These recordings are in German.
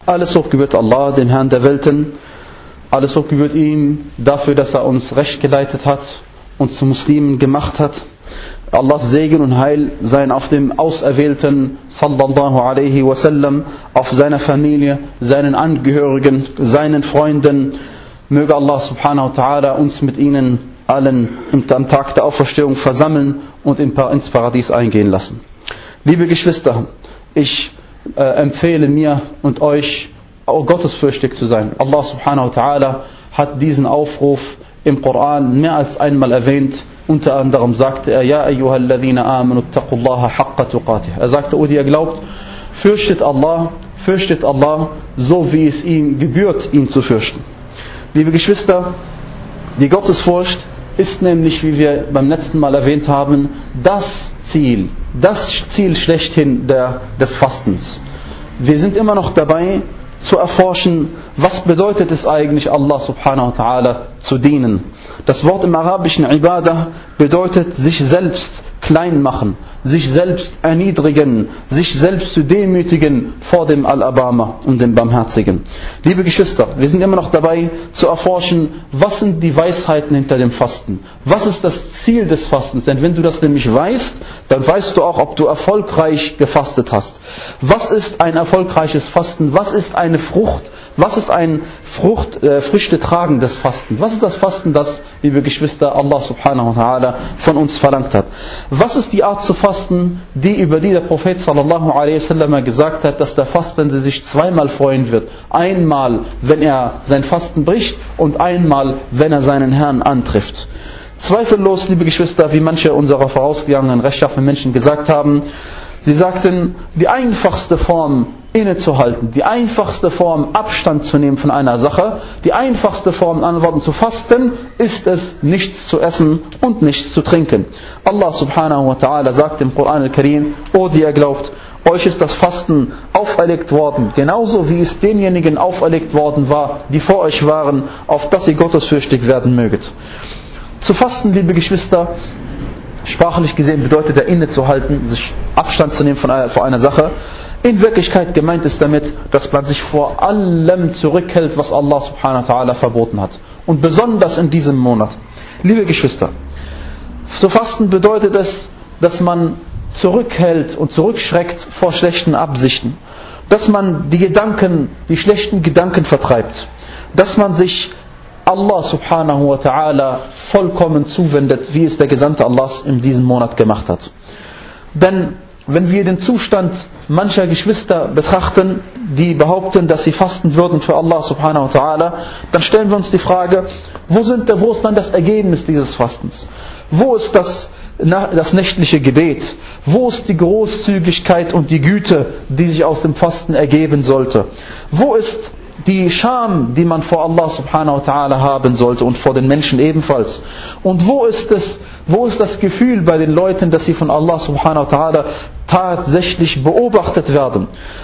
Alles Lob gebührt Allah, dem Herrn der Welten. Alles Lob gebührt ihm dafür, dass er uns recht geleitet hat und zu Muslimen gemacht hat. Allahs Segen und Heil seien auf dem Auserwählten sallallahu alaihi wasallam, auf seiner Familie, seinen Angehörigen, seinen Freunden. Möge Allah subhanahu wa ta'ala uns mit ihnen allen am Tag der Auferstehung versammeln und ins Paradies eingehen lassen. Liebe Geschwister, ich empfehle mir und euch, gottesfürchtig zu sein. Allah subhanahu wa ta'ala hat diesen Aufruf im Koran mehr als einmal erwähnt. Unter anderem sagte er, Ja ayyuhalladhina amanu taqullaha haqqa tuqatih. Er sagte, O die ihr glaubt, fürchtet Allah, so wie es ihm gebührt, ihn zu fürchten. Liebe Geschwister, die Gottesfurcht ist nämlich, wie wir beim letzten Mal erwähnt haben, das Ziel schlechthin des Fastens. Wir sind immer noch dabei zu erforschen, was bedeutet es eigentlich, Allah subhanahu wa ta'ala zu dienen. Das Wort im arabischen Ibadah bedeutet sich selbst klein machen, sich selbst erniedrigen, sich selbst zu demütigen vor dem Al-Abama und dem Barmherzigen. Liebe Geschwister, wir sind immer noch dabei zu erforschen, was sind die Weisheiten hinter dem Fasten? Was ist das Ziel des Fastens? Denn wenn du das nämlich weißt, dann weißt du auch, ob du erfolgreich gefastet hast. Was ist ein erfolgreiches Fasten? Was ist eine Frucht? Was ist ein Früchte tragendes Fasten? Was ist das Fasten, das, liebe Geschwister, Allah subhanahu wa ta'ala von uns verlangt hat? Was ist die Art zu fasten, über die der Prophet sallallahu alaihi wasallam gesagt hat, dass der Fastende sich zweimal freuen wird? Einmal, wenn er sein Fasten bricht, und einmal, wenn er seinen Herrn antrifft. Zweifellos, liebe Geschwister, wie manche unserer vorausgegangenen rechtschaffenen Menschen gesagt haben, sie sagten, die einfachste Form innezuhalten, die einfachste Form Abstand zu nehmen von einer Sache, die einfachste Form Antworten zu fasten, ist es, nichts zu essen und nichts zu trinken. Allah subhanahu wa ta'ala sagt im Koran al-Karim, O die ihr glaubt, euch ist das Fasten auferlegt worden, genauso wie es denjenigen auferlegt worden war, die vor euch waren, auf dass ihr gottesfürchtig werden möget. Zu fasten, liebe Geschwister, sprachlich gesehen bedeutet er innezuhalten, sich Abstand zu nehmen vor einer Sache. In Wirklichkeit gemeint ist damit, dass man sich vor allem zurückhält, was Allah subhanahu wa ta'ala verboten hat. Und besonders in diesem Monat. Liebe Geschwister, zu fasten bedeutet es, dass man zurückhält und zurückschreckt vor schlechten Absichten. Dass man die schlechten Gedanken vertreibt. Dass man sich Allah subhanahu wa ta'ala vollkommen zuwendet, wie es der Gesandte Allahs in diesem Monat gemacht hat. Denn wenn wir den Zustand mancher Geschwister betrachten, die behaupten, dass sie fasten würden für Allah subhanahu wa ta'ala, dann stellen wir uns die Frage, wo ist dann das Ergebnis dieses Fastens? Wo ist das nächtliche Gebet? Wo ist die Großzügigkeit und die Güte, die sich aus dem Fasten ergeben sollte? Wo ist die Scham, die man vor Allah subhanahu wa ta'ala haben sollte und vor den Menschen ebenfalls? Und wo ist das Gefühl bei den Leuten, dass sie von Allah subhanahu wa ta'ala tatsächlich beobachtet werden?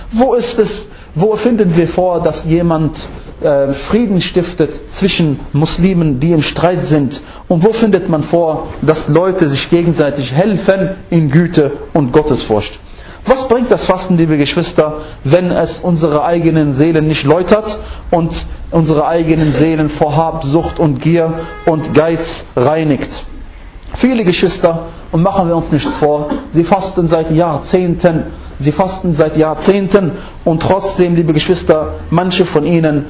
Wo finden wir vor, dass jemand Frieden stiftet zwischen Muslimen, die im Streit sind? Und wo findet man vor, dass Leute sich gegenseitig helfen in Güte und Gottesfurcht? Was bringt das Fasten, liebe Geschwister, wenn es unsere eigenen Seelen nicht läutert und unsere eigenen Seelen vor Habsucht und Gier und Geiz reinigt? Viele Geschwister, und machen wir uns nichts vor, sie fasten seit Jahrzehnten und trotzdem, liebe Geschwister, manche von ihnen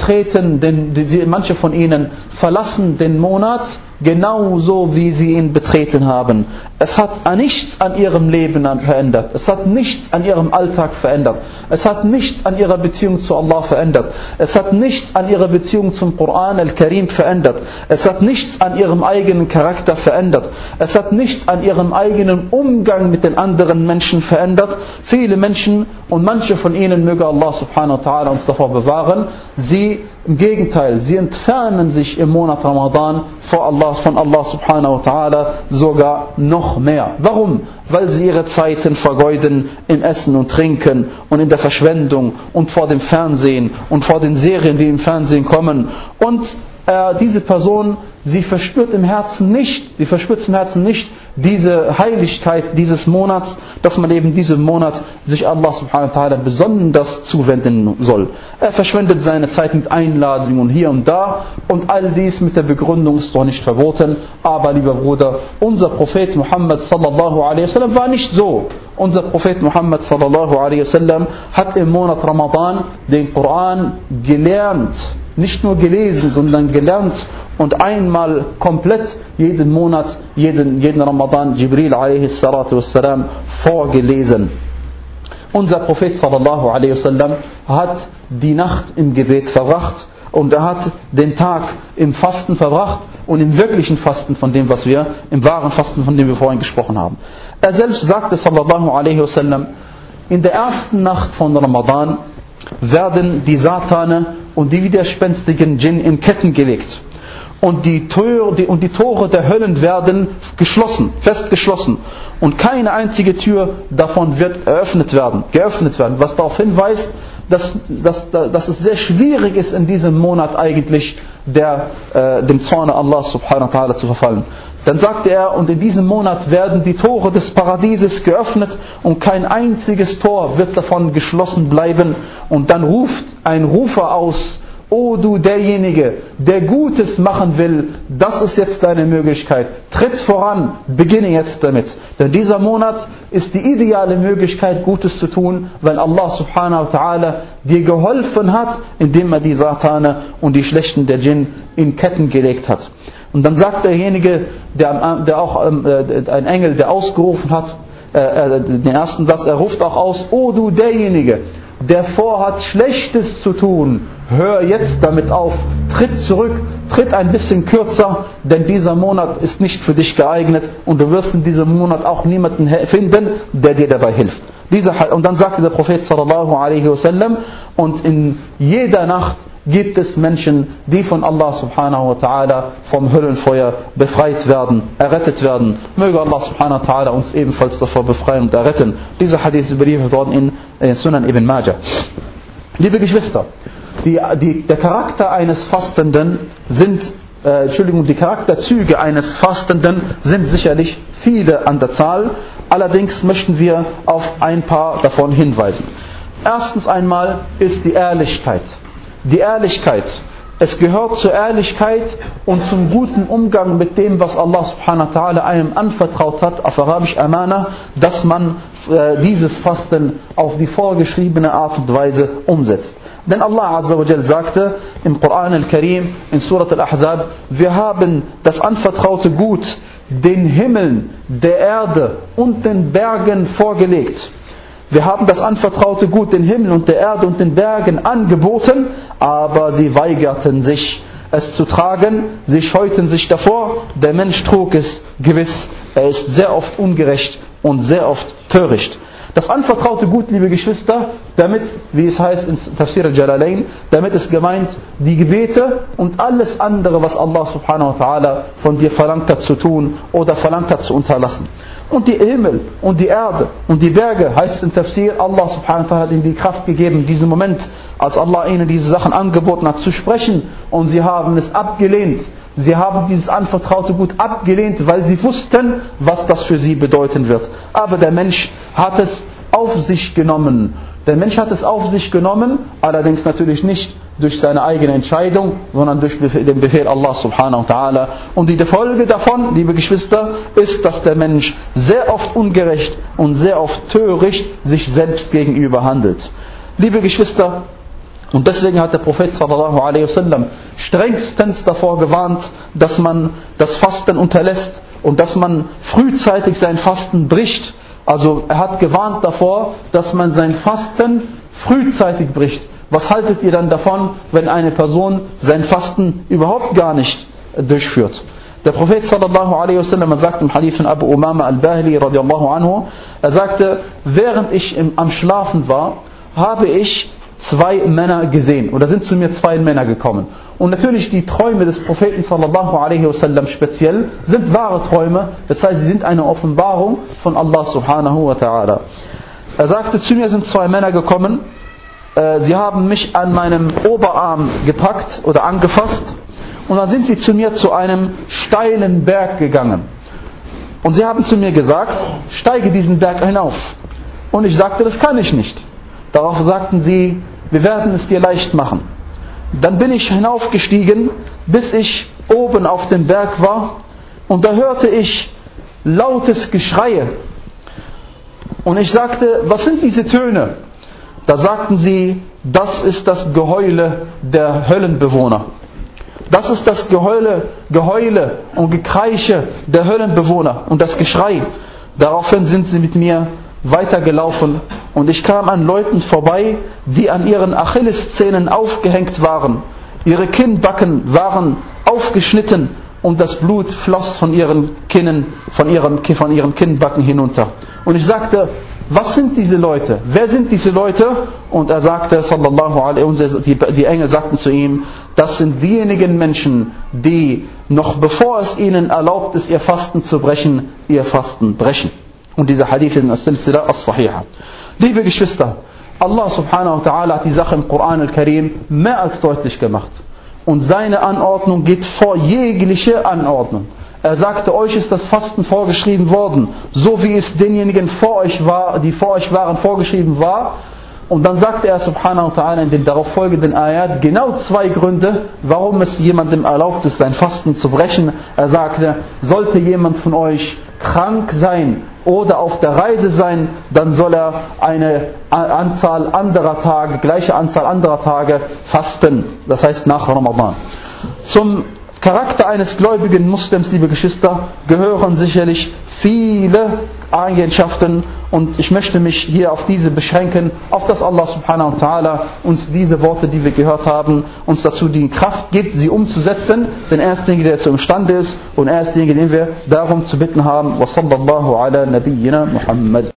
verlassen den Monat genauso wie sie ihn betreten haben. Es hat nichts an ihrem Leben verändert. Es hat nichts an ihrem Alltag verändert. Es hat nichts an ihrer Beziehung zu Allah verändert. Es hat nichts an ihrer Beziehung zum Koran al-Karim verändert. Es hat nichts an ihrem eigenen Charakter verändert. Es hat nichts an ihrem eigenen Umgang mit den anderen Menschen verändert. Viele Menschen, und manche von ihnen, möge Allah subhanahu wa ta'ala uns davor bewahren, im Gegenteil, sie entfernen sich im Monat Ramadan von Allah subhanahu wa ta'ala sogar noch mehr. Warum? weil sie ihre Zeiten vergeuden im Essen und Trinken und in der Verschwendung und vor dem Fernsehen und vor den Serien, die im Fernsehen kommen. Und diese Person, sie verspürt im Herzen nicht diese Heiligkeit dieses Monats, dass man eben diesen Monat sich Allah subhanahu wa ta'ala besonders zuwenden soll. Er verschwendet seine Zeit mit Einladungen hier und da und all dies mit der Begründung ist doch nicht verboten. Aber lieber Bruder, unser Prophet Muhammad sallallahu alaihi wasallam war nicht so. Unser Prophet Muhammad sallallahu alaihi wasallam hat im Monat Ramadan den Koran gelernt. Nicht nur gelesen, sondern gelernt und einmal komplett jeden Monat, jeden Ramadan Jibril a.s. vorgelesen. Unser Prophet sallallahu alaihi wasallam hat die Nacht im Gebet verbracht und er hat den Tag im Fasten verbracht und im wirklichen Fasten im wahren Fasten, von dem wir vorhin gesprochen haben. Er selbst sagte sallallahu alaihi wasallam, in der ersten Nacht von Ramadan werden die Satane und die widerspenstigen Djinn in Ketten gelegt. Und die Tore der Höllen werden fest geschlossen. Und keine einzige Tür davon wird geöffnet werden. Was darauf hinweist, dass es sehr schwierig ist, in diesem Monat eigentlich dem Zorn Allah subhanahu wa ta'ala zu verfallen. Dann sagte er, und in diesem Monat werden die Tore des Paradieses geöffnet und kein einziges Tor wird davon geschlossen bleiben. Und dann ruft ein Rufer aus, O du derjenige, der Gutes machen will, das ist jetzt deine Möglichkeit. Tritt voran, beginne jetzt damit. Denn dieser Monat ist die ideale Möglichkeit, Gutes zu tun, weil Allah subhanahu wa ta'ala dir geholfen hat, indem er die Satane und die Schlechten der Djinn in Ketten gelegt hat. Und dann sagt derjenige, ein Engel, der ausgerufen hat, den ersten Satz, er ruft auch aus, O du derjenige, der vorhat Schlechtes zu tun, hör jetzt damit auf, tritt zurück, tritt ein bisschen kürzer, denn dieser Monat ist nicht für dich geeignet und du wirst in diesem Monat auch niemanden finden, der dir dabei hilft. Und dann sagte der Prophet sallallahu alaihi wasallam, und in jeder Nacht gibt es Menschen, die von Allah subhanahu wa ta'ala vom Höllenfeuer befreit werden, errettet werden. Möge Allah subhanahu wa ta'ala uns ebenfalls davor befreien und erretten. Dieser Hadith ist überliefert worden in Sunan ibn Majah. Liebe Geschwister, der Charakter eines Fastenden die Charakterzüge eines Fastenden sind sicherlich viele an der Zahl. Allerdings möchten wir auf ein paar davon hinweisen. Erstens einmal ist die Ehrlichkeit. Die Ehrlichkeit. Es gehört zur Ehrlichkeit und zum guten Umgang mit dem, was Allah subhanahu wa ta'ala einem anvertraut hat, auf Arabisch Amana, dass man dieses Fasten auf die vorgeschriebene Art und Weise umsetzt. Denn Allah Azza wa Jal sagte im Koran al-Karim, in Surat al-Ahzab, wir haben das anvertraute Gut den Himmeln, der Erde und den Bergen vorgelegt. Wir haben das anvertraute Gut den Himmel und der Erde und den Bergen angeboten, aber sie weigerten sich, es zu tragen. Sie scheuten sich davor. Der Mensch trug es gewiss. Er ist sehr oft ungerecht und sehr oft töricht. Das anvertraute Gut, liebe Geschwister, damit, wie es heißt in Tafsir al-Jalalain, damit ist gemeint die Gebete und alles andere, was Allah subhanahu wa ta'ala von dir verlangt hat zu tun oder verlangt hat zu unterlassen. Und die Himmel und die Erde und die Berge, heißt es in Tafsir, Allah subhanahu wa ta'ala hat ihnen die Kraft gegeben, in diesem Moment, als Allah ihnen diese Sachen angeboten hat, zu sprechen, und sie haben es abgelehnt. Sie haben dieses anvertraute Gut abgelehnt, weil sie wussten, was das für sie bedeuten wird. Aber der Mensch hat es auf sich genommen. Der Mensch hat es auf sich genommen, allerdings natürlich nicht durch seine eigene Entscheidung, sondern durch den Befehl Allah subhanahu wa ta'ala. Und die Folge davon, liebe Geschwister, ist, dass der Mensch sehr oft ungerecht und sehr oft töricht sich selbst gegenüber handelt. Liebe Geschwister, und deswegen hat der Prophet sallallahu alaihi wasallam strengstens davor gewarnt, dass man das Fasten unterlässt und dass man frühzeitig sein Fasten bricht. Also er hat gewarnt davor, dass man sein Fasten frühzeitig bricht. Was haltet ihr dann davon, wenn eine Person sein Fasten überhaupt gar nicht durchführt? Der Prophet sallallahu alaihi wasallam sagt im Hadith von Abu Umama al-Bahili radiallahu anhu, er sagte, während ich am Schlafen war, habe ich 2 Männer gesehen oder sind zu mir 2 Männer gekommen. Und natürlich die Träume des Propheten sallallahu alaihi wasallam speziell sind wahre Träume, das heißt, sie sind eine Offenbarung von Allah subhanahu wa ta'ala. Er sagte, zu mir sind 2 Männer gekommen, sie haben mich an meinem Oberarm gepackt oder angefasst und dann sind sie zu mir zu einem steilen Berg gegangen. Und sie haben zu mir gesagt, steige diesen Berg hinauf. Und ich sagte, das kann ich nicht. Darauf sagten sie, wir werden es dir leicht machen. Dann bin ich hinaufgestiegen, bis ich oben auf dem Berg war und da hörte ich lautes Geschreie. Und ich sagte, was sind diese Töne? Da sagten sie, das ist das Geheule der Höllenbewohner. Das ist das Geheule und Gekreische der Höllenbewohner und das Geschrei. Daraufhin sind sie mit mir weitergelaufen und ich kam an Leuten vorbei, die an ihren Achilleszähnen aufgehängt waren. Ihre Kinnbacken waren aufgeschnitten und das Blut floss von ihren Kinnbacken hinunter. Und ich sagte, was sind diese Leute? Wer sind diese Leute? Und er sagte, sallallahu alaihi wasallam, die Engel sagten zu ihm, das sind diejenigen Menschen, die noch bevor es ihnen erlaubt ist, ihr Fasten zu brechen, ihr Fasten brechen. Und dieser Hadith in As-Silsila As-Sahiha. Liebe Geschwister, Allah subhanahu wa ta'ala hat die Sache im Koran al-Karim mehr als deutlich gemacht. Und seine Anordnung geht vor jegliche Anordnung. Er sagte, euch ist das Fasten vorgeschrieben worden, so wie es denjenigen vor euch war, die vor euch waren, vorgeschrieben war. Und dann sagte er subhanahu wa ta'ala in den darauf folgenden Ayat genau 2 Gründe, warum es jemandem erlaubt ist, sein Fasten zu brechen. Er sagte, sollte jemand von euch krank sein oder auf der Reise sein, dann soll er eine Anzahl anderer Tage, gleiche Anzahl anderer Tage fasten. Das heißt nach Ramadan. Zum Charakter eines gläubigen Muslims, liebe Geschwister, gehören sicherlich viele Eigenschaften und ich möchte mich hier auf diese beschränken, auf dass Allah subhanahu wa ta'ala uns diese Worte, die wir gehört haben, uns dazu die Kraft gibt, sie umzusetzen, denn er ist derjenige, der dazu imstande ist und er ist derjenige, den wir darum zu bitten haben. Wa sallallahu ala nabiyyina Muhammad.